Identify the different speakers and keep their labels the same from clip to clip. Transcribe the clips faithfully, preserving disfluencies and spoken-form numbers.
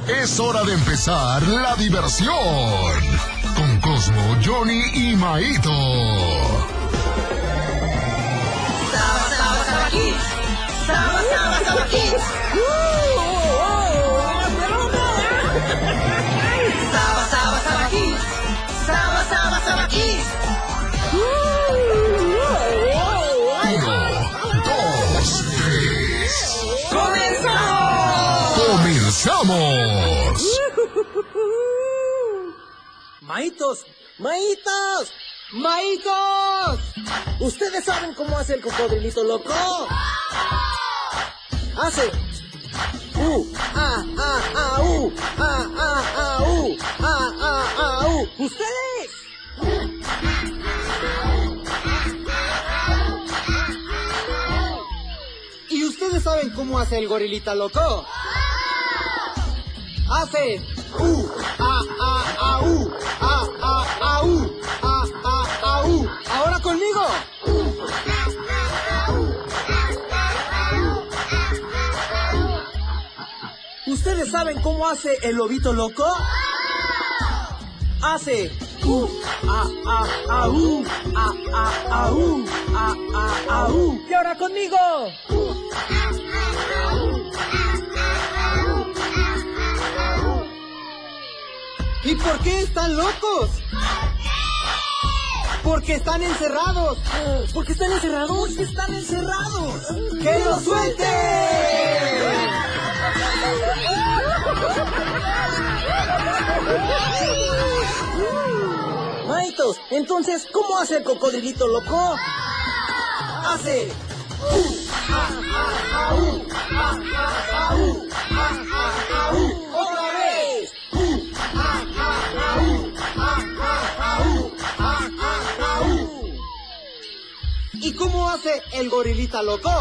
Speaker 1: Es hora de empezar la diversión con Cosmo, Johnny y Maito.
Speaker 2: Saba, Saba, Saba Kids. Saba, Saba, Saba Kids. Saba, Saba, Saba Kids. Saba, Saba, Saba Kids.
Speaker 1: Uno, dos, tres.
Speaker 2: ¡Comenzamos!
Speaker 1: ¡Comenzamos!
Speaker 3: Maitos, maitos, maitos. ¿Ustedes saben cómo hace el cocodrilito loco? Hace U, A, A, A, U, A, A, A, U, A, A, A, U. ¿Ustedes? ¿Y ustedes saben cómo hace el gorilita loco? Hace U, A, A, A, U, A, A, A, U, A, A, A, U. Ahora conmigo. ¿Ustedes saben cómo hace el lobito loco? Hace U, A, A, A, U, A, A, A, U, A, A, A, U. Y ahora conmigo. ¿Y por qué están locos? Porque están encerrados. ¿Porque están encerrados? Porque están encerrados. ¡Que los suelten! Maitos, entonces, ¿cómo hace el cocodrilito loco? Hace U, A, A, A, U, A, A, A, U, A, A, A, U. Otra vez. U, A, A, A, U, A, A, A, U, A, A, A, U. ¿Y cómo hace el gorilita loco?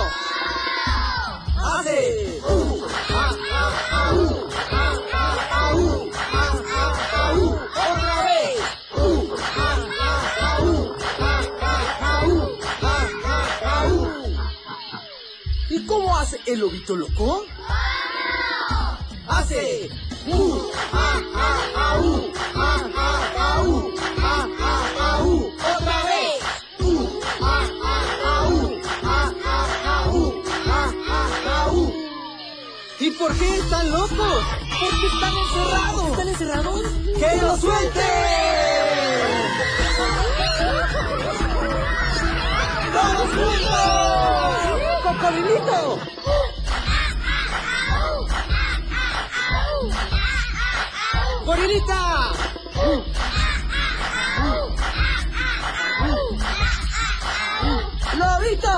Speaker 3: Hace U, A, A, A, U, A, A, A, U, A, A, A, U. Otra vez. U, A, A, A, U, A, A, A, U, A, A, A, U. ¿Y cómo hace el lobito loco? Hace U, A, A, A, U, A, A, A, U, A, A, A, U. Otra vez. U, A, A, A, U, A, A, A, U, A, A, A, U. ¿Y por qué están locos? Porque están encerrados. ¿Están encerrados? ¡Que los suelten! ¡Todos juntos! ¡Cocodrilito! ¡Gorilita! ¡Lobito!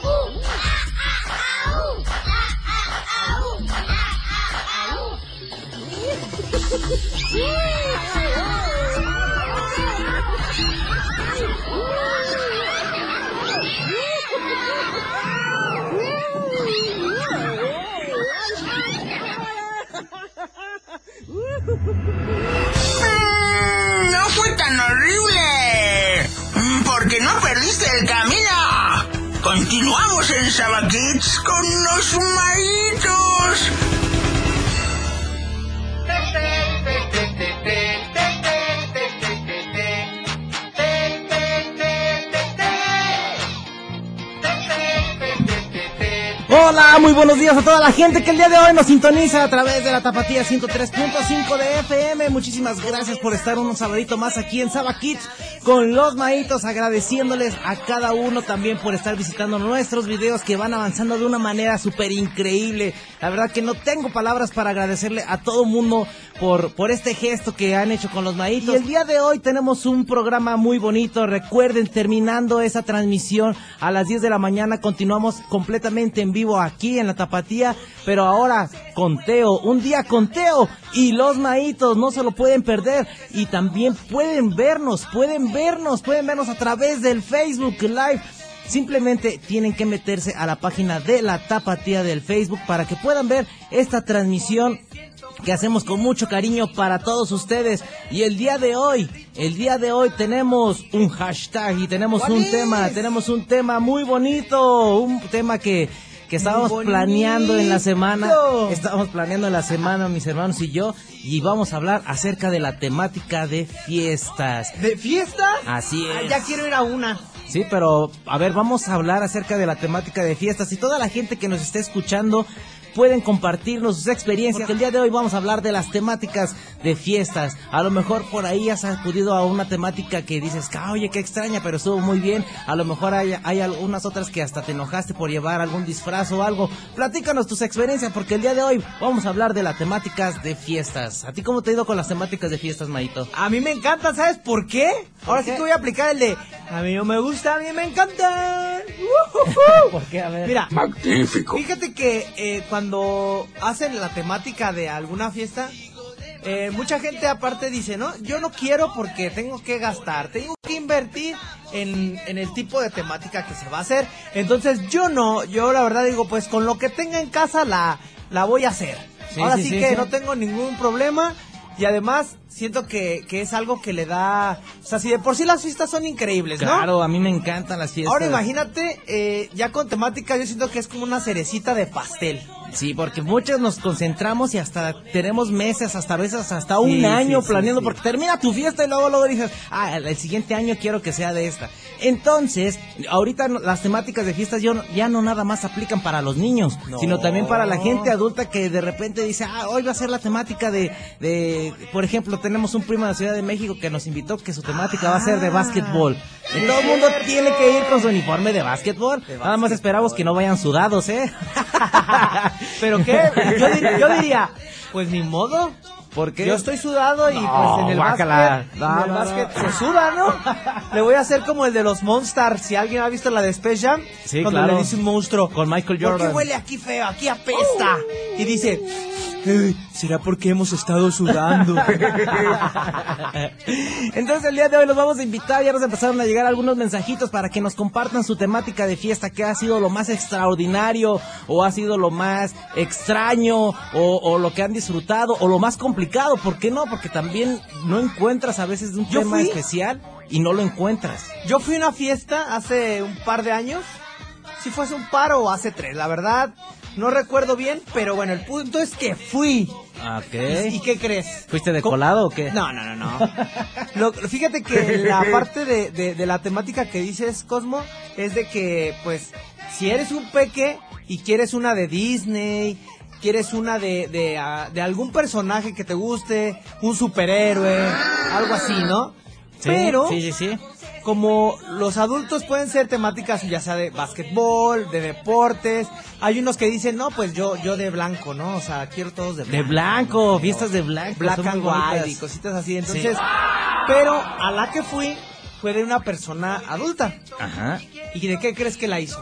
Speaker 2: No fue tan horrible, porque no perdiste el camino. Continuamos en Saba Kids con los maitos.
Speaker 3: Hola, muy buenos días a toda la gente que el día de hoy nos sintoniza a través de la Tapatía ciento tres punto cinco de F M. Muchísimas gracias por estar un sabadito más aquí en Saba Kids con los maitos, agradeciéndoles a cada uno también por estar visitando nuestros videos que van avanzando de una manera súper increíble. La verdad que no tengo palabras para agradecerle a todo mundo por, por este gesto que han hecho con los maitos. Y el día de hoy tenemos un programa muy bonito. Recuerden, terminando esa transmisión a las diez de la mañana, continuamos completamente en vivo aquí en la Tapatía, pero ahora con Teo, un día con Teo y los maitos, no se lo pueden perder. Y también pueden vernos, pueden vernos, pueden vernos a través del Facebook Live. Simplemente tienen que meterse a la página de la Tapatía del Facebook para que puedan ver esta transmisión que hacemos con mucho cariño para todos ustedes. Y el día de hoy, el día de hoy tenemos un hashtag y tenemos un tema, tenemos un tema muy bonito, un tema que que estábamos planeando en la semana, estábamos planeando en la semana mis hermanos y yo, y vamos a hablar acerca de la temática de fiestas.
Speaker 4: ¿De fiestas?
Speaker 3: Así es.
Speaker 4: Ah, ya quiero ir a una.
Speaker 3: Sí, pero a ver, vamos a hablar acerca de la temática de fiestas y toda la gente que nos esté escuchando pueden compartirnos sus experiencias, porque el día de hoy vamos a hablar de las temáticas de fiestas. A lo mejor por ahí has acudido a una temática que dices, oye, qué extraña, pero estuvo muy bien. A lo mejor hay, hay algunas otras que hasta te enojaste por llevar algún disfraz o algo. Platícanos tus experiencias, porque el día de hoy vamos a hablar de las temáticas de fiestas. ¿A ti cómo te ha ido con las temáticas de fiestas, Maito?
Speaker 4: A mí me encanta, ¿sabes por qué? ¿Por Ahora qué? sí que voy a aplicar el de, a mí no me gusta, a mí me encanta. Uh-huh.
Speaker 3: ¿Por qué? A ver.
Speaker 4: Mira,
Speaker 2: magnífico.
Speaker 4: Fíjate que eh, cuando hacen la temática de alguna fiesta, eh, mucha gente aparte dice, no, yo no quiero porque tengo que gastar, tengo que invertir en, en el tipo de temática que se va a hacer. Entonces yo no, yo la verdad digo, pues con lo que tenga en casa la, la voy a hacer. Sí, Ahora sí, sí, sí que sí. no tengo ningún problema. Y además, siento que, que es algo que le da... O sea, si de por sí las fiestas son increíbles, ¿no?
Speaker 3: Claro, a mí me encantan las fiestas.
Speaker 4: Ahora imagínate, eh, ya con temática, yo siento que es como una cerecita de pastel.
Speaker 3: Sí, porque muchos nos concentramos y hasta tenemos meses, hasta a veces hasta un sí, año sí, planeando, sí, sí. porque termina tu fiesta y luego luego dices, ah, el siguiente año quiero que sea de esta. Entonces, ahorita las temáticas de fiestas ya no, ya no nada más aplican para los niños, no. sino también para la gente adulta que de repente dice, ah, hoy va a ser la temática de, de, por ejemplo, tenemos un primo de la Ciudad de México que nos invitó que su temática ah. va a ser de básquetbol. Y todo el mundo tiene que ir con su uniforme de básquetbol. De Nada más esperamos que no vayan sudados, ¿eh?
Speaker 4: ¿Pero qué? Yo, dir- yo diría, pues ni modo.
Speaker 3: ¿Por qué?
Speaker 4: Yo estoy sudado y
Speaker 3: no,
Speaker 4: pues en el
Speaker 3: guácala.
Speaker 4: básquet,
Speaker 3: no,
Speaker 4: en el
Speaker 3: no,
Speaker 4: básquet
Speaker 3: no.
Speaker 4: se suda, ¿no? Le voy a hacer como el de los Monsters. Si alguien ha visto la de Space Jam,
Speaker 3: sí,
Speaker 4: cuando
Speaker 3: claro.
Speaker 4: le dice un monstruo,
Speaker 3: con Michael Jordan.
Speaker 4: ¿Por qué huele aquí feo? Aquí apesta. Oh. Y dice, hey, ¿será porque hemos estado sudando?
Speaker 3: Entonces el día de hoy los vamos a invitar. Ya nos empezaron a llegar algunos mensajitos para que nos compartan su temática de fiesta, que ha sido lo más extraordinario o ha sido lo más extraño o, o lo que han disfrutado o lo más complicado. ¿Por qué no? Porque también no encuentras a veces un Yo tema fui... especial y no lo encuentras.
Speaker 4: Yo fui a una fiesta hace un par de años. Si fuese un par o hace tres, la verdad no recuerdo bien, pero bueno, el punto es que fui.
Speaker 3: Okay.
Speaker 4: ¿Y, ¿Y qué crees?
Speaker 3: ¿Fuiste de colado o qué?
Speaker 4: No, no, no, no. Lo, fíjate que la parte de, de, de la temática que dices, Cosmo, es de que, pues, si eres un peque y quieres una de Disney, quieres una de, de, uh, de algún personaje que te guste, un superhéroe, algo así, ¿no?
Speaker 3: Sí,
Speaker 4: pero...
Speaker 3: Sí, sí, sí.
Speaker 4: Como los adultos pueden ser temáticas ya sea de básquetbol, de deportes, hay unos que dicen, no, pues yo yo de blanco, ¿no? O sea, quiero todos de blanco.
Speaker 3: De blanco, ¿no? Fiestas de blanco.
Speaker 4: Black and white y cositas así, entonces, sí. Pero a la que fui fue de una persona adulta.
Speaker 3: Ajá.
Speaker 4: ¿Y de qué crees que la hizo?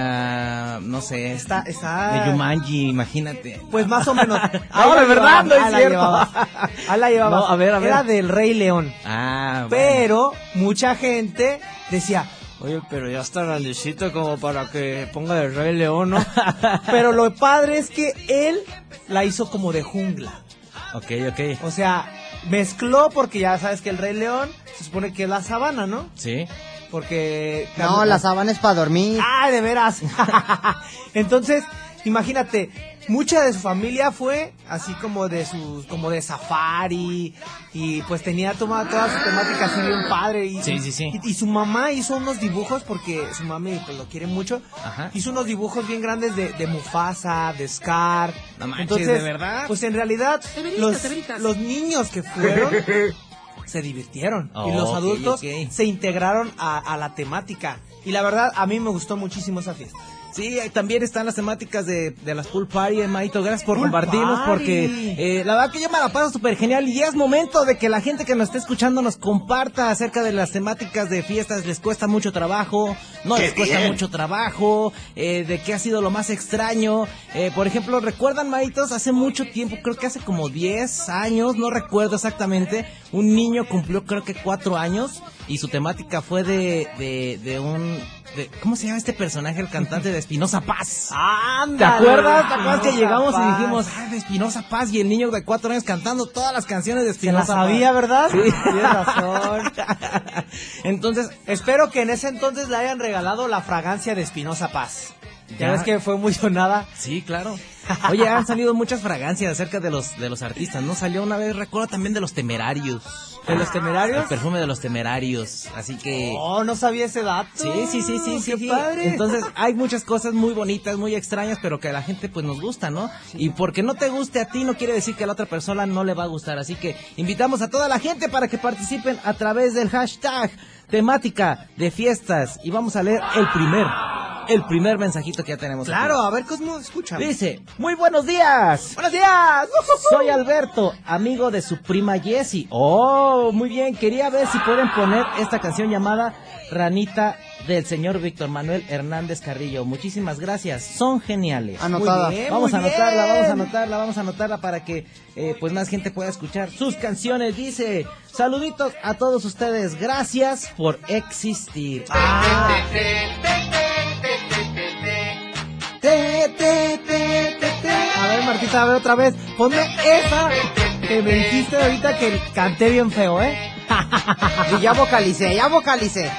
Speaker 3: Uh, no sé.
Speaker 4: Está, está...
Speaker 3: De Jumanji, imagínate.
Speaker 4: Pues más o menos.
Speaker 3: No, de verdad, no es cierto.
Speaker 4: Ahí la llevaba.
Speaker 3: No, a ver, a ver.
Speaker 4: Era del Rey León.
Speaker 3: Ah, bueno.
Speaker 4: Pero mucha gente decía, oye, pero ya está grandecito como para que ponga del Rey León, ¿no? Pero lo padre es que él la hizo como de jungla.
Speaker 3: Ok, ok.
Speaker 4: O sea, mezcló porque ya sabes que el Rey León se supone que es la sabana, ¿no?
Speaker 3: Sí.
Speaker 4: Porque...
Speaker 5: No, la sabana es para dormir.
Speaker 4: ¡Ah, de veras! Entonces, imagínate, mucha de su familia fue así como de sus, como de safari, y pues tenía tomada toda su temática así bien padre. Y,
Speaker 3: sí, sí, sí.
Speaker 4: Y, y su mamá hizo unos dibujos, porque su mami pues lo quiere mucho.
Speaker 3: Ajá.
Speaker 4: Hizo unos dibujos bien grandes de, de Mufasa, de Scar.
Speaker 3: No manches,
Speaker 4: Entonces,
Speaker 3: ¿de verdad?
Speaker 4: Pues en realidad, los, los niños que fueron... se divirtieron
Speaker 3: oh,
Speaker 4: y los adultos
Speaker 3: okay, okay.
Speaker 4: se integraron a, a la temática y la verdad a mí me gustó muchísimo esa fiesta.
Speaker 3: Sí, también están las temáticas de, de las pool party, eh, Maito, gracias por
Speaker 4: pool
Speaker 3: compartirnos,
Speaker 4: party.
Speaker 3: porque eh, la verdad que yo me la paso súper genial y ya es momento de que la gente que nos esté escuchando nos comparta acerca de las temáticas de fiestas. Les cuesta mucho trabajo, no
Speaker 2: ¡Qué
Speaker 3: les cuesta
Speaker 2: bien!
Speaker 3: mucho trabajo, eh, de qué ha sido lo más extraño. Eh, por ejemplo, ¿recuerdan, Maitos? Hace mucho tiempo, creo que hace como diez años, no recuerdo exactamente, un niño cumplió creo que cuatro años y su temática fue de, de, de un... De, ¿cómo se llama este personaje, el cantante de Espinosa Paz?
Speaker 4: ¡Ándale!
Speaker 3: ¿Te acuerdas? ¿Te acuerdas que
Speaker 4: Espinosa
Speaker 3: llegamos
Speaker 4: Paz.
Speaker 3: y dijimos, ah, de Espinosa Paz, y el niño de cuatro años cantando todas las canciones de
Speaker 4: Se la
Speaker 3: Espinosa Paz?
Speaker 4: sabía, ¿verdad?
Speaker 3: Sí.
Speaker 4: Tienes razón.
Speaker 3: Entonces,
Speaker 4: espero que en ese entonces le hayan regalado la fragancia de Espinosa Paz. Ya, ya ves que fue muy sonada.
Speaker 3: Sí, claro. Oye, han salido muchas fragancias acerca de los de los artistas, ¿no? Salió una vez, recuerdo también de los Temerarios.
Speaker 4: ¿De los Temerarios?
Speaker 3: El perfume de los Temerarios, así que...
Speaker 4: Oh, no sabía ese dato.
Speaker 3: Sí, sí, sí, sí, sí,
Speaker 4: Qué
Speaker 3: sí.
Speaker 4: padre.
Speaker 3: Entonces, hay muchas cosas muy bonitas, muy extrañas, pero que a la gente pues nos gusta, ¿no? Y porque no te guste a ti, no quiere decir que a la otra persona no le va a gustar. Así que invitamos a toda la gente para que participen a través del hashtag temática de fiestas. Y vamos a leer el primer, el primer mensajito que ya tenemos.
Speaker 4: Claro,
Speaker 3: aquí.
Speaker 4: a ver, Cosmo, escucha.
Speaker 3: Dice, muy buenos días.
Speaker 4: ¡Buenos días!
Speaker 3: Soy Alberto, amigo de su prima Jessie. Oh, muy bien. Quería ver si pueden poner esta canción llamada Ranita del señor Víctor Manuel Hernández Carrillo. Muchísimas gracias. Son geniales.
Speaker 5: Anotada.
Speaker 3: Muy bien, vamos a anotarla, vamos a anotarla, vamos a anotarla para que eh, pues más gente pueda escuchar sus canciones. Dice, saluditos a todos ustedes. Gracias por existir. Ah.
Speaker 4: Te, te, te, te, te. A ver, Martita, a ver otra vez. Ponme esa que me dijiste ahorita que canté bien feo, ¿eh?
Speaker 5: Y ya vocalicé, ya vocalicé.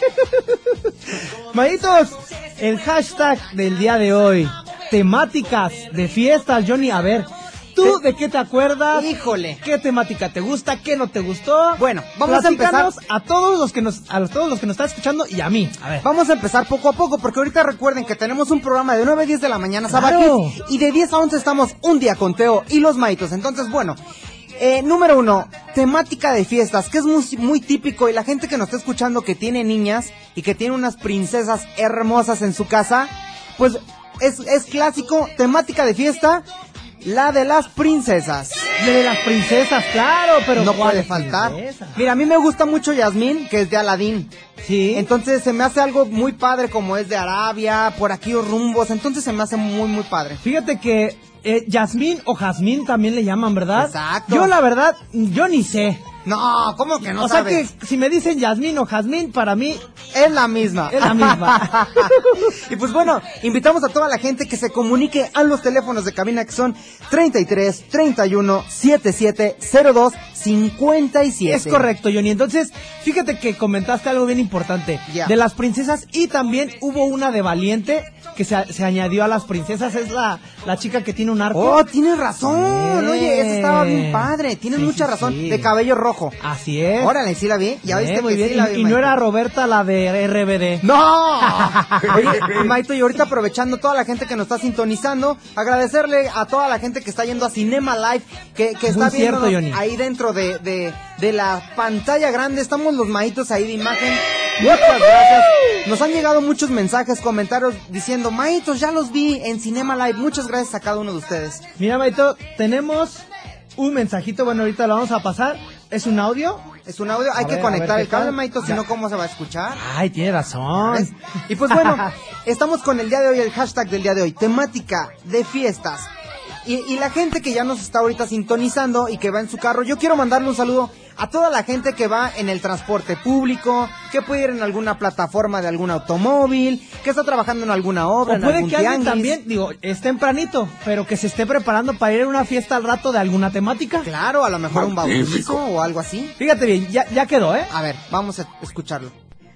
Speaker 4: Mayitos, el hashtag del día de hoy. Temáticas de fiestas, Johnny. A ver, ¿tú de qué te acuerdas?
Speaker 5: Híjole.
Speaker 4: ¿Qué temática te gusta? ¿Qué no te gustó?
Speaker 5: Bueno, vamos a empezar.
Speaker 4: Platícanos a todos los que nos, a los, todos los que nos están escuchando y a mí.
Speaker 3: A ver.
Speaker 5: Vamos a empezar poco a poco, porque ahorita recuerden que tenemos un programa de nueve a diez de la mañana,
Speaker 4: Claro.
Speaker 5: Sabaquis, y de diez a once estamos un día con Teo y los Maitos. Entonces, bueno, eh, número uno, temática de fiestas, que es muy, muy típico, y la gente que nos está escuchando que tiene niñas y que tiene unas princesas hermosas en su casa, pues es, es clásico, temática de fiesta, la de las princesas.
Speaker 4: De las princesas, claro, pero
Speaker 5: No
Speaker 4: ¿cuál
Speaker 5: puede faltar.
Speaker 4: princesa?
Speaker 5: Mira, a mí me gusta mucho Yasmín, que es de Aladín.
Speaker 4: Sí.
Speaker 5: Entonces se me hace algo muy padre, como es de Arabia, por aquí los rumbos. Entonces se me hace muy, muy padre.
Speaker 4: Fíjate que eh, Yasmín o Jazmín también le llaman, ¿verdad?
Speaker 5: Exacto.
Speaker 4: Yo la verdad, yo ni sé.
Speaker 5: No, ¿cómo que no
Speaker 4: o sea
Speaker 5: sabes?
Speaker 4: que si me dicen Yasmín o Jazmín, para mí
Speaker 5: Es la misma.
Speaker 4: es la misma.
Speaker 5: Y pues bueno, invitamos a toda la gente que se comunique a los teléfonos de cabina, que son treinta y tres, treinta y uno, setenta y siete, cero dos, cincuenta y siete.
Speaker 4: Es correcto, Johnny. Entonces, fíjate que comentaste algo bien importante.
Speaker 5: Ya.
Speaker 4: De las princesas, y también hubo una de Valiente que se, se añadió a las princesas. Es la, la chica que tiene un arco.
Speaker 5: Oh, tienes razón.
Speaker 4: Bien.
Speaker 5: Oye, esa estaba bien padre. Tienes
Speaker 4: Sí,
Speaker 5: mucha
Speaker 4: sí,
Speaker 5: razón.
Speaker 4: sí.
Speaker 5: De cabello rojo.
Speaker 4: Así es.
Speaker 5: Órale, sí la vi. Ya
Speaker 4: Bien,
Speaker 5: viste
Speaker 4: muy
Speaker 5: que
Speaker 4: bien.
Speaker 5: sí la vi.
Speaker 4: y, y no
Speaker 5: Maito.
Speaker 4: era Roberta la de R B D.
Speaker 5: ¡No! Oye, Maito, y ahorita aprovechando toda la gente que nos está sintonizando, agradecerle a toda la gente que está yendo a Cinema Live, que, que está
Speaker 4: Muy cierto,
Speaker 5: viendo
Speaker 4: Johnny.
Speaker 5: ahí dentro de, de, de la pantalla grande. Estamos los Maitos ahí de imagen. Muchas gracias. Nos han llegado muchos mensajes, comentarios diciendo, Maitos, ya los vi en Cinema Live. Muchas gracias a cada uno de ustedes.
Speaker 4: Mira, Maito, tenemos un mensajito. Bueno, ahorita lo vamos a pasar. Es un audio.
Speaker 5: Es un audio, hay
Speaker 4: A
Speaker 5: que
Speaker 4: ver, a
Speaker 5: conectar
Speaker 4: ver,
Speaker 5: el
Speaker 4: ¿qué
Speaker 5: cable,
Speaker 4: tal?
Speaker 5: Maito, si
Speaker 4: Ya.
Speaker 5: no, ¿cómo se va a escuchar?
Speaker 4: Ay, tiene razón.
Speaker 5: ¿Ves? Y pues bueno, estamos con el día de hoy, el hashtag del día de hoy, temática de fiestas. Y, y la gente que ya nos está ahorita sintonizando y que va en su carro, yo quiero mandarle un saludo a toda la gente que va en el transporte público, que puede ir en alguna plataforma de algún automóvil, que está trabajando en alguna obra,
Speaker 4: O
Speaker 5: en
Speaker 4: puede
Speaker 5: algún
Speaker 4: que alguien
Speaker 5: tianguis.
Speaker 4: también, digo, es tempranito, pero que se esté preparando para ir a una fiesta al rato de alguna temática.
Speaker 5: Claro, a lo mejor un bautizo o algo así.
Speaker 4: Fíjate bien, ya, ya quedó, ¿eh?
Speaker 5: A ver, vamos a escucharlo.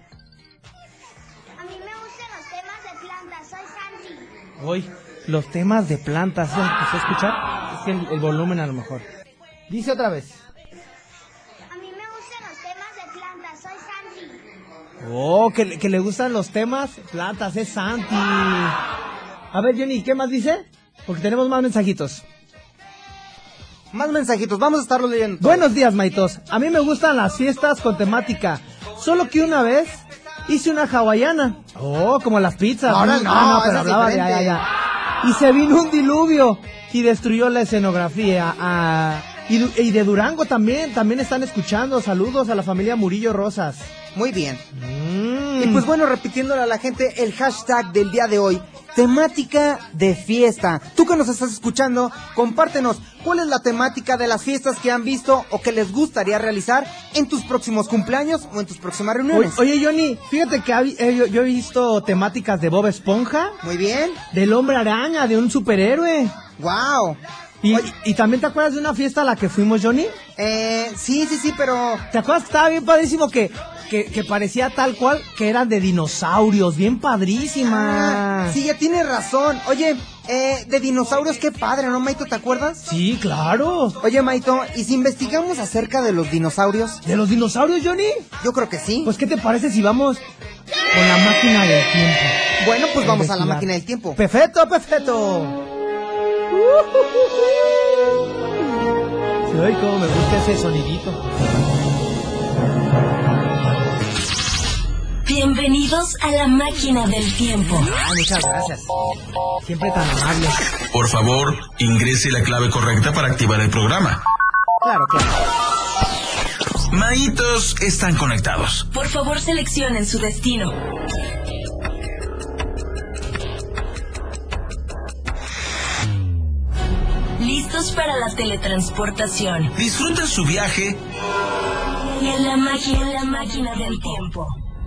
Speaker 6: A mí me gustan los temas de plantas, soy Santi.
Speaker 4: Hoy, los temas de plantas, ¿se empezó a escuchar? Es que el, el volumen a lo mejor. Dice otra vez.
Speaker 6: A mí me gustan los temas de plantas, soy Santi.
Speaker 4: Oh, que, que le gustan los temas, plantas, es Santi. A ver, Johnny, ¿qué más dice? Porque tenemos más mensajitos.
Speaker 5: Más mensajitos, vamos a estarlo leyendo. todos.
Speaker 4: Buenos días, Maitos. A mí me gustan las fiestas con temática. Solo que una vez hice una hawaiana. Oh, como las pizzas.
Speaker 5: Ahora
Speaker 4: Mm,
Speaker 5: no,
Speaker 4: ah,
Speaker 5: esa
Speaker 4: pero
Speaker 5: es
Speaker 4: hablaba de
Speaker 5: diferente.
Speaker 4: ya, ya, ya. Y se vino un diluvio y destruyó la escenografía. Ah, y, du- y de Durango también, también están escuchando. Saludos a la familia Murillo Rosas.
Speaker 5: Muy bien.
Speaker 4: Mm.
Speaker 5: Y pues bueno, repitiéndole a la gente el hashtag del día de hoy, temática de fiesta. Tú que nos estás escuchando, compártenos cuál es la temática de las fiestas que han visto o que les gustaría realizar en tus próximos cumpleaños o en tus próximas reuniones.
Speaker 4: Oye, oye, Johnny, fíjate que hab- eh, yo, yo he visto temáticas de Bob Esponja,
Speaker 5: Muy bien.
Speaker 4: del Hombre Araña, de un superhéroe.
Speaker 5: Wow.
Speaker 4: ¿Y,
Speaker 5: Oye.
Speaker 4: ¿Y también te acuerdas de una fiesta a la que fuimos, Johnny?
Speaker 5: Eh, sí, sí, sí, pero...
Speaker 4: ¿Te acuerdas que estaba bien padrísimo que, que, que parecía tal cual que eran de dinosaurios? Bien padrísima.
Speaker 5: Ah, sí, ya tienes razón. Oye, eh, de dinosaurios, qué padre, ¿no, Maito? ¿Te acuerdas?
Speaker 4: Sí, claro.
Speaker 5: Oye, Maito, ¿y si investigamos acerca de los dinosaurios?
Speaker 4: ¿De los dinosaurios, Johnny?
Speaker 5: Yo creo que sí.
Speaker 4: Pues, ¿qué te parece si vamos con la máquina del tiempo?
Speaker 5: Bueno, pues vamos a la
Speaker 4: Investigar.
Speaker 5: máquina del tiempo.
Speaker 4: Perfecto, perfecto. Ay, cómo me gusta ese sonidito.
Speaker 7: Bienvenidos a la máquina del tiempo.
Speaker 4: Ay, muchas gracias. Siempre tan amable.
Speaker 2: Por favor, ingrese la clave correcta para activar el programa.
Speaker 4: Claro, claro.
Speaker 2: Maitos están conectados.
Speaker 7: Por favor, seleccionen su destino. Listos para la teletransportación.
Speaker 2: Disfruten su viaje
Speaker 7: Y en la máquina, en la máquina del tiempo.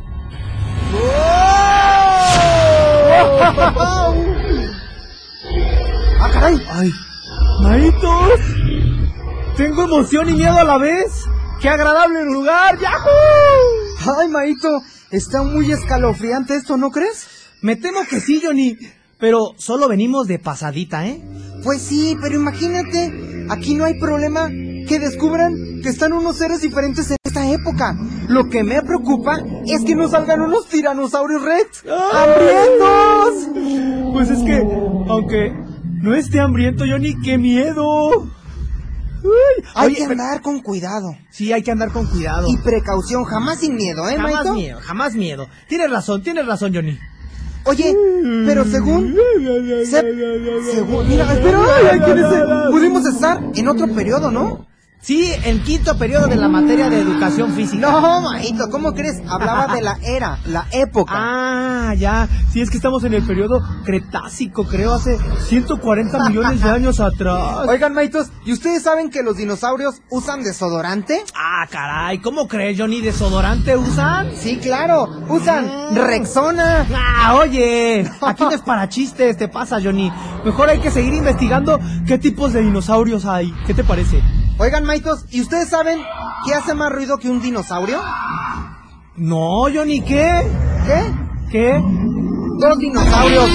Speaker 5: ¡Ah, caray!
Speaker 4: Ay, Maitos. Tengo emoción y miedo a la vez. ¡Qué agradable lugar! ¡Yahoo!
Speaker 5: ¡Ay, Maito! Está muy escalofriante esto, ¿no crees?
Speaker 4: Me temo que sí, Johnny. Pero solo venimos de pasadita, ¿eh?
Speaker 5: Pues sí, pero imagínate, aquí no hay problema que descubran que están unos seres diferentes en esta época. Lo que me preocupa es que nos salgan unos tiranosaurios rex hambrientos.
Speaker 4: Pues es que, aunque no esté hambriento, Johnny, ¡qué miedo! Uy,
Speaker 5: Hay
Speaker 4: oye,
Speaker 5: que
Speaker 4: pero-
Speaker 5: andar con cuidado
Speaker 4: Sí, hay que andar con cuidado.
Speaker 5: y precaución, jamás sin miedo, ¿eh,
Speaker 4: Jamás
Speaker 5: Maito?
Speaker 4: miedo, jamás miedo. Tienes razón, tienes razón, Johnny.
Speaker 5: Oye, pero según... se- según... Mira, espera, ay, ¿quién es ese? Pudimos estar en otro periodo, ¿no?
Speaker 4: Sí, el quinto periodo de la materia de educación física.
Speaker 5: No, Maito, ¿cómo crees? Hablaba de la era, la época.
Speaker 4: Ah, ya. Sí, es que estamos en el periodo Cretácico, creo, hace ciento cuarenta millones de años atrás.
Speaker 5: Oigan, Maitos, ¿y ustedes saben que los dinosaurios usan desodorante?
Speaker 4: Ah, caray, ¿cómo crees, Johnny? ¿Desodorante usan?
Speaker 5: Sí, claro, usan Rexona.
Speaker 4: Ah, oye, aquí no es para chistes, te pasa, Johnny. Mejor hay que seguir investigando qué tipos de dinosaurios hay. ¿Qué te parece?
Speaker 5: Oigan, Maitos, ¿y ustedes saben qué hace más ruido que un dinosaurio?
Speaker 4: No, Johnny, ¿qué?
Speaker 5: ¿Qué?
Speaker 4: ¿Qué?
Speaker 5: Dos dinosaurios.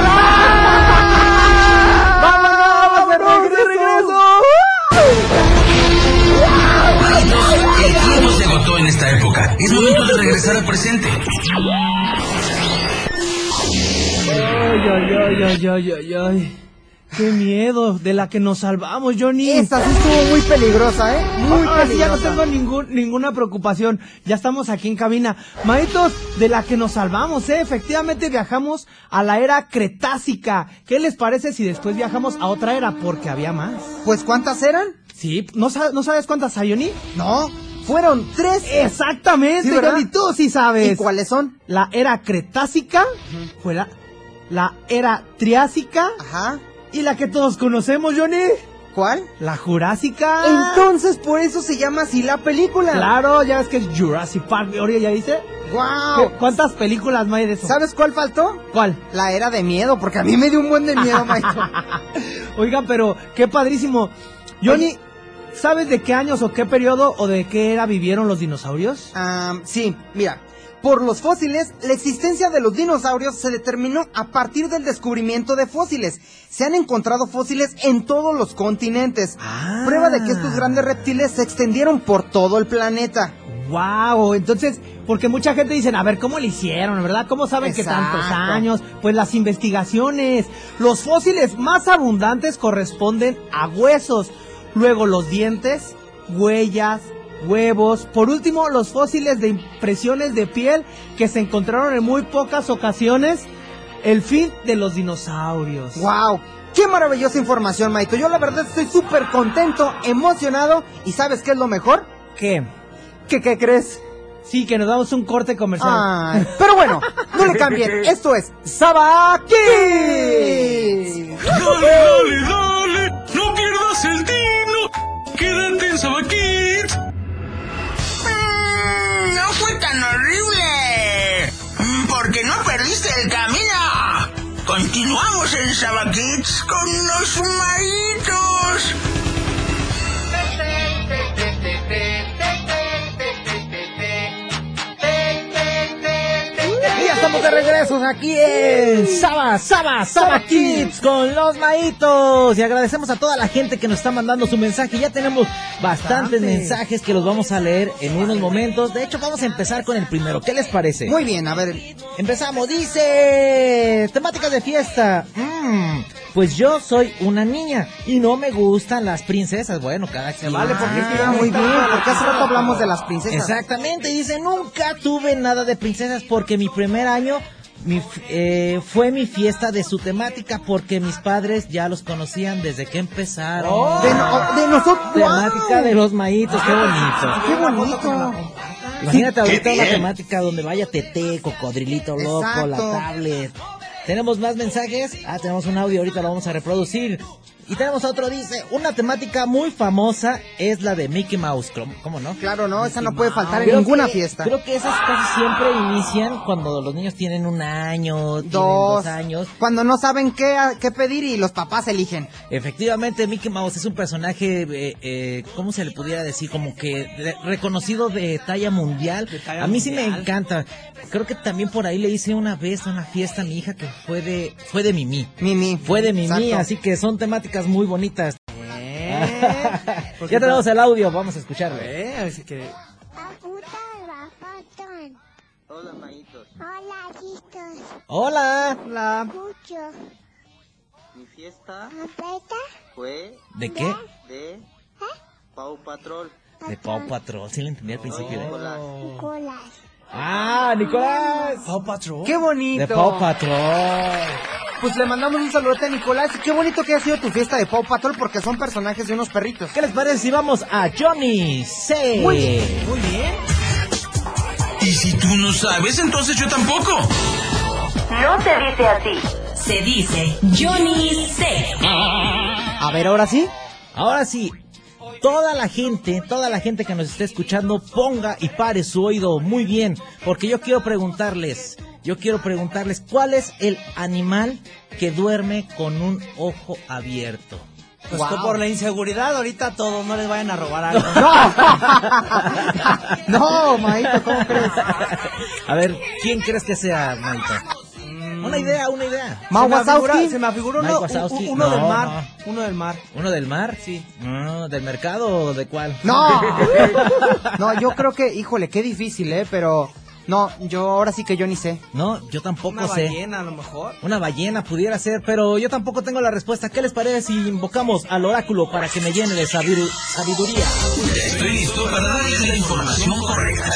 Speaker 5: ¡Vámonos de regreso!
Speaker 2: El tiempo se agotó en esta época. Es momento de regresar al presente.
Speaker 4: Ay, ay, ay, ay, ay, ay, ay. Qué miedo, de la que nos salvamos, Johnny.
Speaker 5: Esta sí estuvo muy peligrosa, ¿eh? Muy
Speaker 4: Ah, sí, ya no
Speaker 5: peligrosa.
Speaker 4: tengo ningún, ninguna preocupación. Ya estamos aquí en cabina. Maitos, de la que nos salvamos, ¿eh? Efectivamente viajamos a la era Cretácica. ¿Qué les parece si después viajamos a otra era? Porque había más.
Speaker 5: Pues, ¿cuántas eran?
Speaker 4: Sí, ¿no, sa- ¿no sabes cuántas hay, Johnny?
Speaker 5: No, fueron tres.
Speaker 4: Exactamente,
Speaker 5: Sí, ¿verdad?
Speaker 4: Johnny, tú sí sabes.
Speaker 5: ¿Y cuáles son?
Speaker 4: La era Cretácica fue la, la era Triásica
Speaker 5: Ajá.
Speaker 4: y la que todos conocemos, Johnny,
Speaker 5: ¿Cuál?
Speaker 4: la Jurásica.
Speaker 5: Entonces, por eso se llama así la película.
Speaker 4: Claro, ya ves que es Jurassic Park, ahora ya dice.
Speaker 5: ¡Guau!
Speaker 4: ¿Qué- ¿Cuántas películas no hay de eso?
Speaker 5: ¿Sabes cuál faltó?
Speaker 4: ¿Cuál?
Speaker 5: La era de miedo, porque a mí me dio un buen de miedo, Maito.
Speaker 4: Oigan, pero qué padrísimo. Johnny,
Speaker 5: Oye.
Speaker 4: ¿sabes de qué años o qué periodo o de qué era vivieron los dinosaurios?
Speaker 5: Ah, sí, mira. Por los fósiles, la existencia de los dinosaurios se determinó a partir del descubrimiento de fósiles. Se han encontrado fósiles en todos los continentes.
Speaker 4: Ah.
Speaker 5: Prueba de que estos grandes reptiles se extendieron por todo el planeta.
Speaker 4: Wow, entonces, porque mucha gente dice, a ver, ¿cómo le hicieron, verdad? ¿Cómo saben que tantos
Speaker 5: Exacto.
Speaker 4: años? Pues las investigaciones. Los fósiles más abundantes corresponden a huesos, luego los dientes, huellas, huevos, por último los fósiles de impresiones de piel que se encontraron en muy pocas ocasiones, el fin de los dinosaurios.
Speaker 5: ¡Wow! ¡Qué maravillosa información, Maito! Yo la verdad estoy súper contento, emocionado. ¿Y sabes qué es lo mejor?
Speaker 4: ¿Qué?
Speaker 5: ¿Qué, qué crees?
Speaker 4: Sí, que nos damos un corte comercial.
Speaker 5: Ay, pero bueno, no le cambien. Esto es Saba Kids.
Speaker 2: ¡Dale, dale, dale! ¡No pierdas el tino! ¡Quédate en Sabaquit!
Speaker 8: Mm, no fue tan horrible. Mm, Porque no perdiste el camino.
Speaker 2: Continuamos en Saba Kids con los maitos.
Speaker 3: Y ya estamos de regreso aquí en Saba, Saba, Saba Kids con los maitos. Y agradecemos a toda la gente que nos está mandando su mensaje. Ya tenemos bastantes
Speaker 5: Bastante.
Speaker 3: mensajes que los vamos a leer en unos momentos. De hecho, vamos a empezar con el primero. ¿Qué les parece?
Speaker 5: Muy bien, a ver.
Speaker 3: Empezamos, dice, temáticas de fiesta. Mm, pues yo soy una niña y no me gustan las princesas. Bueno, cada quien.
Speaker 4: vale, porque
Speaker 5: Ah, muy bien, porque hace rato hablamos de las princesas.
Speaker 3: Exactamente, dice, nunca tuve nada de princesas porque mi primer año mi, eh, fue mi fiesta de su temática porque mis padres ya los conocían desde que empezaron.
Speaker 5: Oh. De, no- de nosotros.
Speaker 3: Temática de los maitos, qué bonito.
Speaker 5: ¡Qué bonito!
Speaker 3: Imagínate ahorita
Speaker 2: qué
Speaker 3: una
Speaker 2: bien.
Speaker 3: temática donde vaya Tete, Cocodrilito Loco,
Speaker 5: Exacto.
Speaker 3: la tablet. ¿Tenemos más mensajes? Ah, tenemos un audio, ahorita lo vamos a reproducir. Y tenemos otro, dice, una temática muy famosa es la de Mickey Mouse. ¿Cómo, cómo no?
Speaker 5: Claro, no, esa no puede faltar en
Speaker 3: Creo
Speaker 5: ninguna
Speaker 3: que-
Speaker 5: fiesta.
Speaker 3: Creo que esas casi siempre inician cuando los niños tienen un año, tienen
Speaker 5: Dos.
Speaker 3: dos años.
Speaker 5: Cuando no saben qué, qué pedir y los papás eligen.
Speaker 3: Efectivamente, Mickey Mouse es un personaje, eh, eh, ¿cómo se le pudiera decir? Como que de- reconocido de talla mundial.
Speaker 4: De talla
Speaker 3: a mí sí me
Speaker 4: mundial.
Speaker 3: encanta. Creo que también por ahí le hice una vez una fiesta a mi hija que fue de, fue de Mimi.
Speaker 5: Mimi.
Speaker 3: Fue de Mimi,
Speaker 5: Exacto.
Speaker 3: así que son temáticas muy bonitas.
Speaker 4: Porque
Speaker 3: Ya tenemos el audio, vamos a escucharlo.
Speaker 4: Eh, así que...
Speaker 6: Hola, maitos. Hola, chicos.
Speaker 3: Hola.
Speaker 4: La...
Speaker 6: Mucho.
Speaker 8: Mi fiesta
Speaker 6: ¿Apeta?
Speaker 8: fue
Speaker 3: ¿De qué?
Speaker 8: de Paw Patrol.
Speaker 3: De Paw Patrol, sí lo entendí al principio. ¿eh?
Speaker 8: Nicolás.
Speaker 6: Nicolás.
Speaker 3: Ah, Nicolás.
Speaker 4: Paw Patrol.
Speaker 5: ¡Qué bonito!
Speaker 3: De Paw Patrol.
Speaker 5: Pues le mandamos un saludote a Nicolás. Y qué bonito que ha sido tu fiesta de Paw Patrol porque son personajes de unos perritos.
Speaker 3: ¿Qué les parece si vamos a Johnny C?
Speaker 5: Muy bien.
Speaker 4: Muy bien.
Speaker 2: Y si tú no sabes, entonces yo tampoco.
Speaker 7: No se dice así. Se dice Johnny C.
Speaker 5: A ver, ahora sí.
Speaker 3: Ahora sí, toda la gente, toda la gente que nos esté escuchando, ponga y pare su oído muy bien, porque yo quiero preguntarles, yo quiero preguntarles, ¿cuál es el animal que duerme con un ojo abierto?
Speaker 4: Pues
Speaker 5: Wow.
Speaker 4: por la inseguridad, ahorita todos no les vayan a robar algo.
Speaker 5: No, Maito, ¿cómo crees?
Speaker 3: A ver, ¿quién crees que sea, Maita? Una idea, una idea.
Speaker 5: Mau
Speaker 4: Se me afigura-
Speaker 5: Wazowski.
Speaker 4: Se me afiguró
Speaker 3: Mike
Speaker 4: uno,
Speaker 3: Wazowski.
Speaker 4: un- uno del
Speaker 3: No,
Speaker 4: mar.
Speaker 3: no.
Speaker 4: Uno del mar.
Speaker 3: ¿Uno del mar?
Speaker 4: Sí.
Speaker 3: No, ¿del mercado o de cuál?
Speaker 5: No. No, yo creo que, híjole, qué difícil, ¿eh? Pero, no, yo ahora sí que yo ni sé.
Speaker 3: No, yo tampoco
Speaker 4: Una
Speaker 3: sé.
Speaker 4: ballena a lo mejor.
Speaker 3: Una ballena pudiera ser, pero yo tampoco tengo la respuesta. ¿Qué les parece si invocamos al oráculo para que me llene de sabidu- sabiduría?
Speaker 2: Estoy listo para darles la información correcta.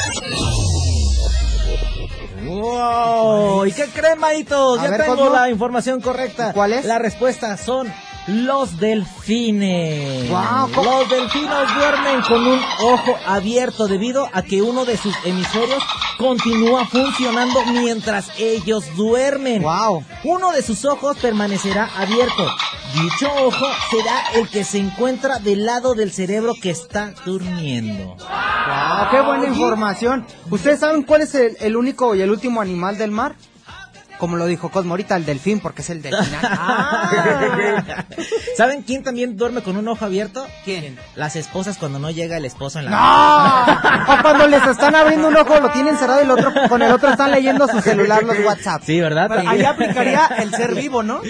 Speaker 3: ¡Wow! ¿Y qué creen, maitos?
Speaker 5: A
Speaker 3: Ya
Speaker 5: ver,
Speaker 3: tengo
Speaker 5: Cosmo.
Speaker 3: la información correcta.
Speaker 5: ¿Cuál es?
Speaker 3: La respuesta son los delfines.
Speaker 5: Guau, ¿cómo?
Speaker 3: Los delfines duermen con un ojo abierto debido a que uno de sus hemisferios continúa funcionando mientras ellos duermen.
Speaker 5: Wow.
Speaker 3: Uno de sus ojos permanecerá abierto. Dicho ojo será el que se encuentra del lado del cerebro que está durmiendo.
Speaker 5: Wow, qué buena información. ¿Ustedes saben cuál es el, el único y el último animal del mar? Como lo dijo Cosmo ahorita, el delfín, porque es el delfín. Ah.
Speaker 3: ¿Saben quién también duerme con un ojo abierto?
Speaker 5: ¿Quién?
Speaker 3: Las esposas cuando no llega el esposo en la
Speaker 5: ¡No! O cuando les están abriendo un ojo, lo tienen cerrado y el otro, con el otro están leyendo su celular, los WhatsApp.
Speaker 3: Sí, ¿verdad?
Speaker 4: Pero ahí aplicaría el ser vivo, ¿no?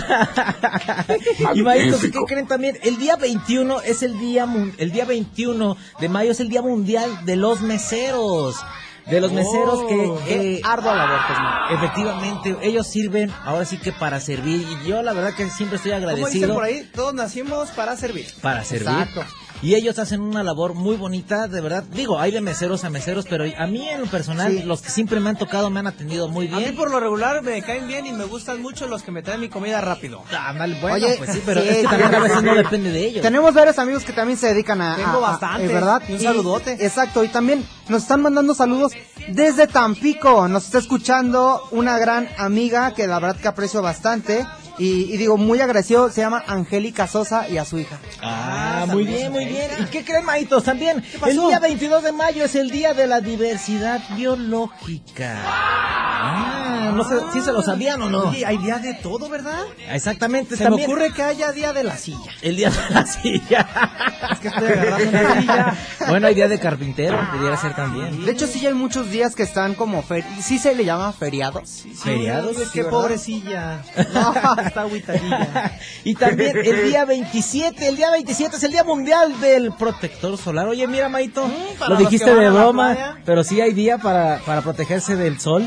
Speaker 3: Y maestros, ¿qué creen también? El día veintiuno es el día mun- el día veintiuno de mayo es el día mundial de los meseros. De los meseros que
Speaker 5: Qué
Speaker 3: eh,
Speaker 5: ardua labor, Cosmo.
Speaker 3: efectivamente ellos sirven ahora sí que para servir y yo la verdad que siempre estoy
Speaker 4: Como dicen
Speaker 3: agradecido
Speaker 4: por ahí, todos nacimos para servir.
Speaker 3: para servir.
Speaker 5: Exacto.
Speaker 3: Y ellos hacen una labor muy bonita, de verdad. Digo, hay de meseros a meseros, pero a mí en lo personal,
Speaker 5: Sí.
Speaker 3: los que siempre me han tocado me han atendido muy
Speaker 4: A mí
Speaker 3: bien.
Speaker 4: por lo regular me caen bien y me gustan mucho los que me traen mi comida rápido.
Speaker 3: Ah, mal, bueno,
Speaker 5: Oye,
Speaker 3: pues sí, pero
Speaker 5: sí,
Speaker 3: es que también a
Speaker 5: tienes
Speaker 3: veces no
Speaker 5: razón.
Speaker 3: depende de ellos.
Speaker 5: Tenemos varios amigos que también se dedican a...
Speaker 4: Tengo
Speaker 5: a- a-
Speaker 4: bastantes.
Speaker 5: eh, ¿verdad?
Speaker 4: Y un saludote.
Speaker 5: Exacto, y también nos están mandando saludos desde Tampico. Nos está escuchando una gran amiga que la verdad que aprecio bastante. Y, y digo, muy agradecido, se llama Angélica Sosa y a su hija.
Speaker 3: Ah, muy bien, muy bien. ¿Y qué creen, maitos? También,
Speaker 4: pasó?
Speaker 3: el día veintidós de mayo es el día de la diversidad biológica. Ah, semana. No sé si se lo sabían o no.
Speaker 4: Oye, hay día de todo, ¿verdad?
Speaker 3: Exactamente.
Speaker 4: Se
Speaker 3: también
Speaker 4: me ocurre que haya día de la silla.
Speaker 3: el día de la silla.
Speaker 4: Es que estoy agarrando una silla.
Speaker 3: Bueno, hay día de carpintero, pudiera ser también.
Speaker 5: De hecho, sí hay muchos días que están como fer... ¿Sí se le llama feriados?
Speaker 3: Feriados.
Speaker 4: Es
Speaker 3: sí,
Speaker 4: que
Speaker 3: ¿verdad?
Speaker 4: pobrecilla. Está agüitadilla.
Speaker 3: Y también el día veintisiete, el día veintisiete es el Día Mundial del Protector Solar. Oye, mira, Maito,
Speaker 4: para
Speaker 3: lo
Speaker 4: los
Speaker 3: dijiste
Speaker 4: que van
Speaker 3: de
Speaker 4: a la
Speaker 3: broma,
Speaker 4: playa.
Speaker 3: pero sí hay día para, para protegerse del sol.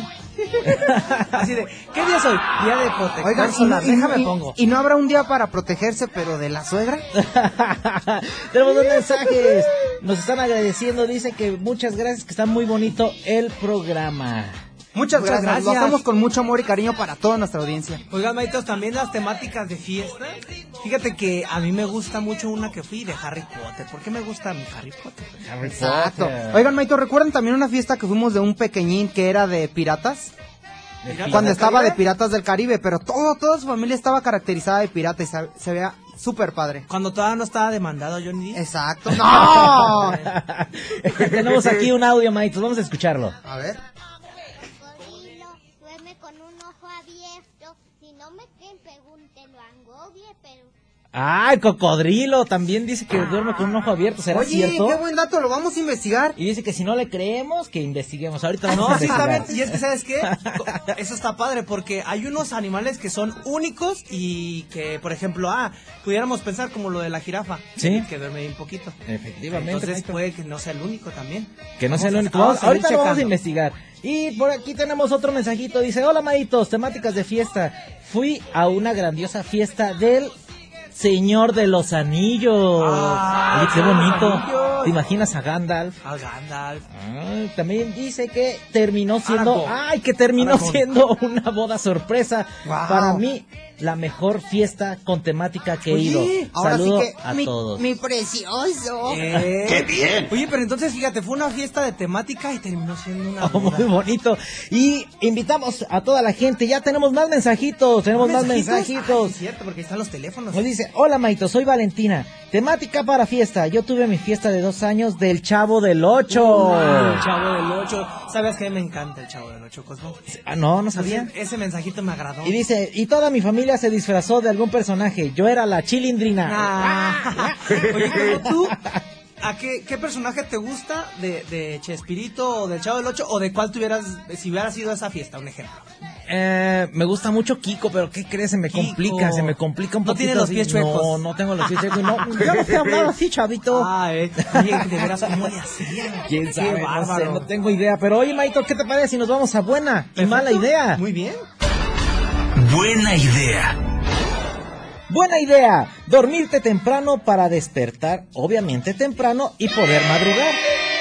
Speaker 4: Así de, ¿qué día soy? Día de protector
Speaker 5: Oigan, y,
Speaker 4: solar.
Speaker 5: y-
Speaker 4: Déjame
Speaker 5: y-
Speaker 4: pongo.
Speaker 5: y no habrá un día para protegerse, pero de la suegra.
Speaker 3: Tenemos dos mensajes. Nos están agradeciendo, dice que muchas gracias, que está muy bonito el programa.
Speaker 5: Muchas,
Speaker 4: Muchas
Speaker 5: gracias. Lo
Speaker 4: gracias.
Speaker 5: hacemos con mucho amor y cariño para toda nuestra audiencia.
Speaker 4: Oigan, maitos, también las temáticas de fiesta. Fíjate que a mí me gusta mucho una que fui de Harry Potter. ¿Por qué me gusta mi Harry Potter?
Speaker 5: Exacto. Oigan, Maito, ¿recuerdan también una fiesta que fuimos de un pequeñín que era de piratas?
Speaker 4: ¿Piratas
Speaker 5: Cuando
Speaker 4: del
Speaker 5: estaba
Speaker 4: Caribe?
Speaker 5: de Piratas del Caribe, pero todo, toda su familia estaba caracterizada de pirata y se, se veía súper padre.
Speaker 4: Cuando todavía no estaba demandado Johnny Depp.
Speaker 5: Exacto. ¡No!
Speaker 3: Tenemos aquí un audio, Maito, vamos a escucharlo.
Speaker 5: A ver.
Speaker 6: Cocodrilo duerme con un ojo abierto. Si no me creen, pregúntenlo a Angobie, pero...
Speaker 3: Ah, el cocodrilo también dice que duerme con un ojo abierto, ¿será
Speaker 5: Oye,
Speaker 3: cierto?
Speaker 5: qué buen dato, lo vamos a investigar.
Speaker 3: Y dice que si no le creemos, que investiguemos. Ahorita vamos
Speaker 4: No,
Speaker 3: a
Speaker 4: sí está
Speaker 3: investigar.
Speaker 4: bien. Y es que, ¿sabes qué? Eso está padre porque hay unos animales que son únicos y que, por ejemplo, ah, pudiéramos pensar como lo de la jirafa.
Speaker 3: Sí.
Speaker 4: Que duerme bien poquito.
Speaker 3: Efectivamente.
Speaker 4: Entonces
Speaker 3: Maito.
Speaker 4: puede que no sea el único también.
Speaker 3: Que no sea el
Speaker 4: Vamos a-
Speaker 3: único.
Speaker 4: vamos a
Speaker 3: Ahorita
Speaker 4: ir
Speaker 3: lo vamos a
Speaker 4: checando.
Speaker 3: investigar. Y por aquí tenemos otro mensajito. Dice, hola Maitos, temáticas de fiesta. Fui a una grandiosa fiesta del Señor de los Anillos.
Speaker 4: Ah,
Speaker 3: Oye, qué
Speaker 4: Señor de los
Speaker 3: bonito.
Speaker 4: Anillos.
Speaker 3: ¿Te imaginas a Gandalf?
Speaker 4: A Gandalf.
Speaker 3: Ay, también dice que terminó siendo,
Speaker 4: Aragorn.
Speaker 3: ay, que terminó
Speaker 4: Aragorn.
Speaker 3: siendo una boda sorpresa.
Speaker 5: Wow.
Speaker 3: Para mí, la mejor fiesta con temática que he
Speaker 5: Oye,
Speaker 3: ido.
Speaker 5: ahora
Speaker 3: Saludo
Speaker 5: sí que
Speaker 3: a
Speaker 5: mi,
Speaker 3: todos.
Speaker 5: mi precioso.
Speaker 4: Eh,
Speaker 2: ¡Qué bien!
Speaker 4: Oye, pero entonces fíjate, fue una fiesta de temática y terminó siendo una
Speaker 3: Oh,
Speaker 4: boda.
Speaker 3: muy bonito. Y invitamos a toda la gente. Ya tenemos más mensajitos. Tenemos más mensajitos.
Speaker 4: Ay, es cierto, porque ahí están los teléfonos.
Speaker 3: Nos dice, hola Maito, soy Valentina. Temática para fiesta. Yo tuve mi fiesta de dos años del Chavo del Ocho.
Speaker 4: Uy, el Chavo del Ocho. ¿Sabes qué? Me encanta el Chavo del Ocho, Cosmo.
Speaker 3: Ah, no, no sabía.
Speaker 4: Ese, ese mensajito me agradó.
Speaker 3: Y dice, y toda mi familia se disfrazó de algún personaje. Yo era la Chilindrina.
Speaker 4: Ah. Oye, Cosmo, ¿tú a qué, qué personaje te gusta de, de Chespirito o del Chavo del Ocho o de cuál tuvieras, si hubieras ido a esa fiesta? Un ejemplo.
Speaker 3: Eh, me gusta mucho Kiko, pero ¿qué crees? Se me
Speaker 4: Kiko.
Speaker 3: complica, se me complica un
Speaker 4: No
Speaker 3: poquito.
Speaker 4: tiene los
Speaker 3: así.
Speaker 4: pies chuecos.
Speaker 3: No, no tengo los pies chuecos. No, yo no sé hablar así, chavito.
Speaker 4: Ah, eh. Oye, de veras, ¿cómo le hacía?
Speaker 3: ¿Quién sabe?
Speaker 4: Qué
Speaker 3: No sé,
Speaker 4: bárbaro.
Speaker 3: no tengo idea. Pero oye, Maito, ¿qué te parece si nos vamos a buena y mala
Speaker 4: Perfecto.
Speaker 3: idea?
Speaker 4: Muy bien.
Speaker 2: Buena idea.
Speaker 3: Buena idea, dormirte temprano para despertar, obviamente temprano, y poder madrugar.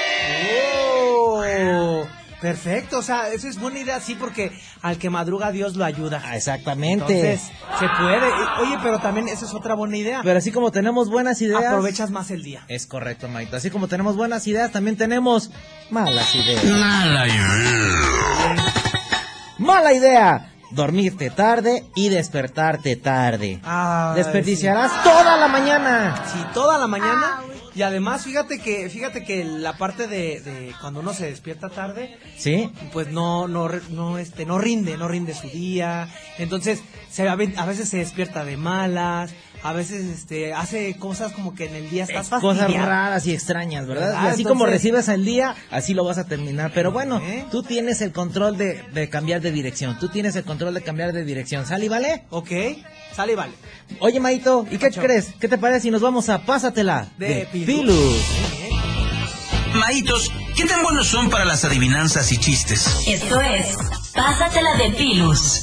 Speaker 4: Oh, perfecto, o sea, esa es buena idea, sí, porque al que madruga Dios lo ayuda.
Speaker 3: Ah, exactamente.
Speaker 4: Entonces, se puede. Oye, pero también esa es otra buena idea.
Speaker 3: Pero así como tenemos buenas ideas...
Speaker 4: Aprovechas más el día.
Speaker 3: Es correcto, Maito. Así como tenemos buenas ideas, también tenemos malas ideas.
Speaker 2: Mala idea.
Speaker 3: Mala idea, dormirte tarde y despertarte tarde.
Speaker 4: Ay,
Speaker 3: Desperdiciarás toda la mañana.
Speaker 4: Sí, toda la mañana. Y además, fíjate que fíjate que la parte de, de cuando uno se despierta tarde,
Speaker 3: ¿Sí?
Speaker 4: pues no no re- no este no rinde, no rinde su día. Entonces, se a ve- a veces se despierta de malas, a veces este hace cosas como que en el día estás
Speaker 3: Cosas
Speaker 4: fastidiado.
Speaker 3: raras y extrañas, ¿verdad?
Speaker 4: ¿Verdad?
Speaker 3: Y así
Speaker 4: Entonces-
Speaker 3: como recibes el día, así lo vas a terminar. Pero bueno,
Speaker 4: ¿Eh?
Speaker 3: tú tienes el control de, de cambiar de dirección. Tú tienes el control de cambiar de dirección. ¿Sale y vale?
Speaker 4: Ok, sale y vale.
Speaker 3: Oye, Maito, ¿y qué
Speaker 4: Pacho.
Speaker 3: crees? ¿Qué te parece si nos vamos a Pásatela
Speaker 4: De Pilus.
Speaker 3: Pilus?
Speaker 2: Maitos, ¿qué tan buenos son para las adivinanzas y chistes?
Speaker 7: Esto es Pásatela de Pilus.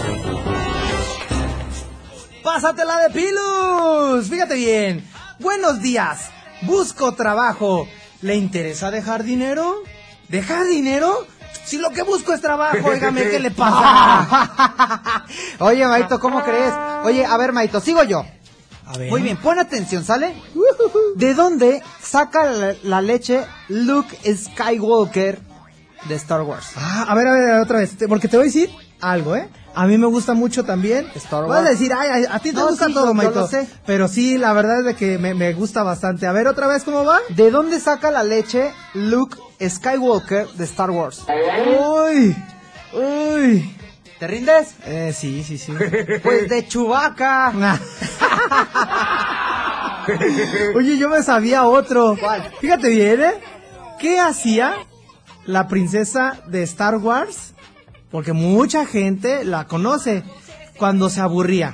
Speaker 4: Pásatela de Pilus. Fíjate bien. Buenos días. Busco trabajo. ¿Le interesa dejar dinero? ¿Dejar dinero? Si lo que busco es trabajo, óigame, ¿qué le pasa?
Speaker 5: Oye, Maito, ¿cómo crees? Oye, a ver, Maito, sigo yo.
Speaker 4: A ver.
Speaker 5: Muy bien, pon atención, ¿sale? ¿De dónde saca la, la leche Luke Skywalker de Star Wars?
Speaker 4: Ah, a ver, a ver, otra vez, te- porque te voy a decir algo, ¿eh? A mí me gusta mucho también.
Speaker 5: Star Wars.
Speaker 4: Vas a decir, ay, ay, a ti te
Speaker 5: No,
Speaker 4: gusta
Speaker 5: sí,
Speaker 4: todo,
Speaker 5: yo- yo
Speaker 4: Maito.
Speaker 5: lo sé.
Speaker 4: Pero sí, la verdad es de que me, me gusta bastante. A ver, otra vez, ¿cómo va?
Speaker 5: ¿De dónde saca la leche Luke Skywalker de Star Wars?
Speaker 4: Uy, uy.
Speaker 5: ¿Te rindes?
Speaker 3: Eh, sí, sí, sí.
Speaker 5: Pues de Chewbacca.
Speaker 3: Oye, yo me sabía otro.
Speaker 5: ¿Cuál?
Speaker 3: Fíjate bien, ¿eh? ¿Qué hacía la princesa de Star Wars? Porque mucha gente la conoce cuando se aburría.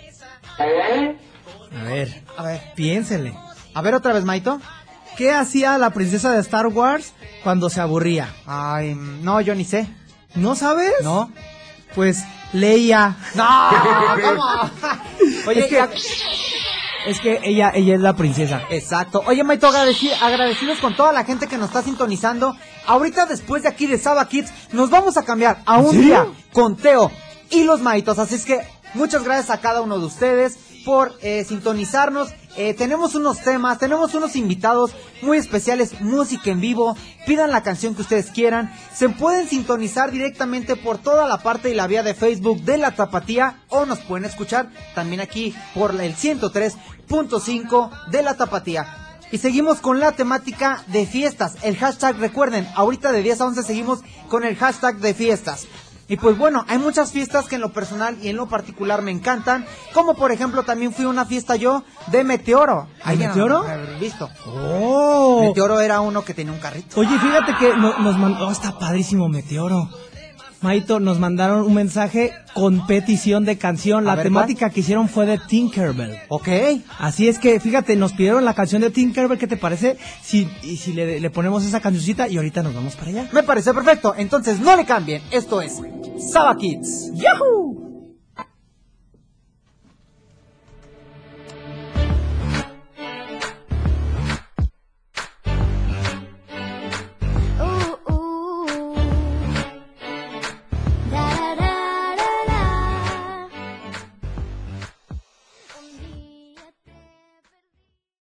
Speaker 3: A ver,
Speaker 5: A ver,
Speaker 3: piénsenle.
Speaker 5: a ver otra vez, Maito.
Speaker 3: ¿Qué hacía la princesa de Star Wars cuando se aburría?
Speaker 5: Ay, no, yo ni sé.
Speaker 3: ¿No sabes?
Speaker 5: ¿No?
Speaker 3: Pues Leia.
Speaker 5: No, ¿cómo? Oye,
Speaker 3: Es que-
Speaker 5: ya-
Speaker 3: Es que ella, ella es la princesa.
Speaker 5: Exacto. Oye, Maito, agradeci- agradecidos con toda la gente que nos está sintonizando. Ahorita, después de aquí de Saba Kids, nos vamos a cambiar a
Speaker 3: ¿En
Speaker 5: un
Speaker 3: serio?
Speaker 5: día con Teo y los Maitos. Así es que muchas gracias a cada uno de ustedes por eh, sintonizarnos. Eh, tenemos unos temas, tenemos unos invitados muy especiales, música en vivo. Pidan la canción que ustedes quieran. Se pueden sintonizar directamente por toda la parte y la vía de Facebook de La Tapatía, o nos pueden escuchar también aquí por el ciento tres punto cinco de La Tapatía. Y seguimos con la temática de fiestas. El hashtag, recuerden, ahorita de diez a once seguimos con el hashtag de fiestas. Y pues bueno, hay muchas fiestas que en lo personal y en lo particular me encantan. Como por ejemplo, también fui a una fiesta yo de Meteoro.
Speaker 3: ¿De Meteoro?
Speaker 5: No, haber visto.
Speaker 3: ¡Oh!
Speaker 5: Meteoro era uno que tenía un carrito.
Speaker 3: Oye, fíjate que no- nos mandó... Oh, está padrísimo Meteoro. Maito, nos mandaron un mensaje con petición de canción.
Speaker 5: A
Speaker 3: La
Speaker 5: ver,
Speaker 3: temática que hicieron fue de Tinkerbell.
Speaker 5: Ok.
Speaker 3: Así es que, fíjate, nos pidieron la canción de Tinkerbell. ¿Qué te parece? Si, y si le, le ponemos esa cancioncita y ahorita nos vamos para allá.
Speaker 5: Me parece perfecto. Entonces no le cambien. Esto es Saba Kids.
Speaker 3: ¡Yahoo!